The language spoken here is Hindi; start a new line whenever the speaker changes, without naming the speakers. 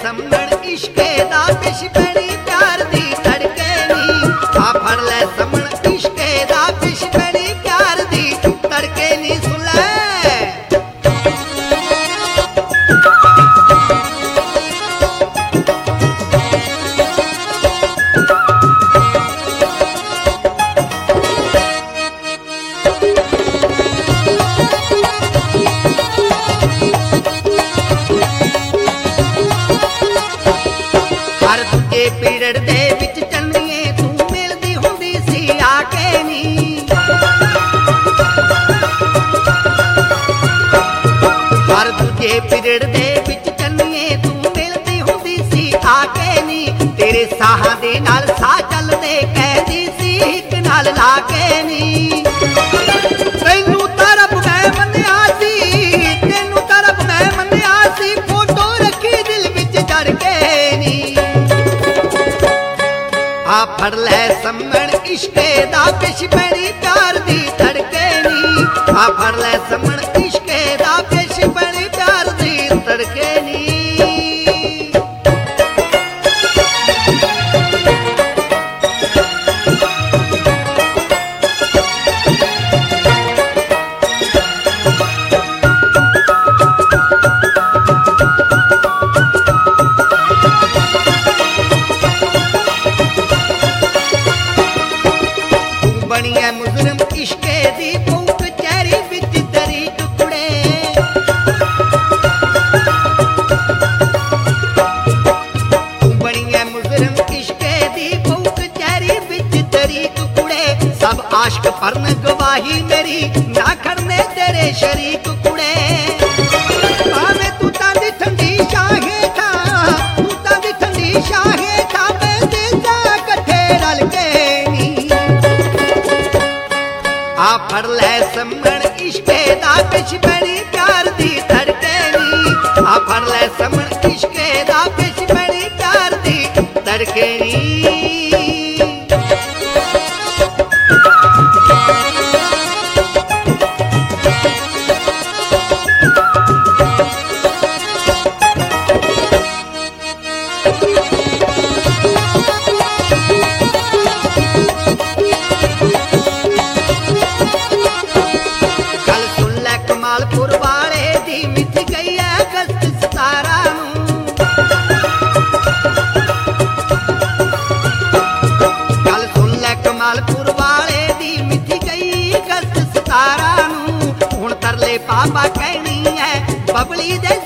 समण इश्के दा पिछ पैनी प्यार दी तड़के नी। आ फड़ ले समण इश्के दा पिछ पैनी प्यार दी तड़के नी। सुन ले पीड़ दे विच चन्निए तू मिलदी हुंदी सी आके नी। हर दूजे पीड़ दे विच चन्निए तू मिलदी हुंदी सी आके नी। तेरे साहां दे नाल साह चलदे कहदी सी हिक नाल लाके नी। तैनू तरफ मैं मन्निया सी, तैनू तरफ मैं मन्निया सी, फोटो रखी दिल विच जड़ के नी। आ फड़ ले समण इश्के दा पिछ पैनी प्यार दी तड़के नी। आ फड़ ले समण इश्के दा पिछ पैनी प्यार दी तड़के नी। बनिया मुजरम इश्के दी भूख चेहरी विच दरी टुकड़े। बनिया मुजरम इश्के दी भूख चेहरी विच दरी टुकड़े। सब आशिक परन गवाही मेरी ना करने तेरे शरीक कुड़े। भावे तू तांदी ठंडी शाहे था, तू तांदी ठंडी शाहे था, मैं ते जा कट्ठे रल के नी। आ फड़ ले समण इश्के दा पिछ पैनी प्यार दी तड़के नी। आ फड़ ले समण इश्के दा पिछ पैनी प्यार दी तड़के नी। कमालपुर वाले दी मिथ गई है अगस्त 17 नूं। गल सुन ले कमालपुर वाले दी मिथ गई अगस्त 17 नूं। हुण तरले पापा कहनी है बबली दे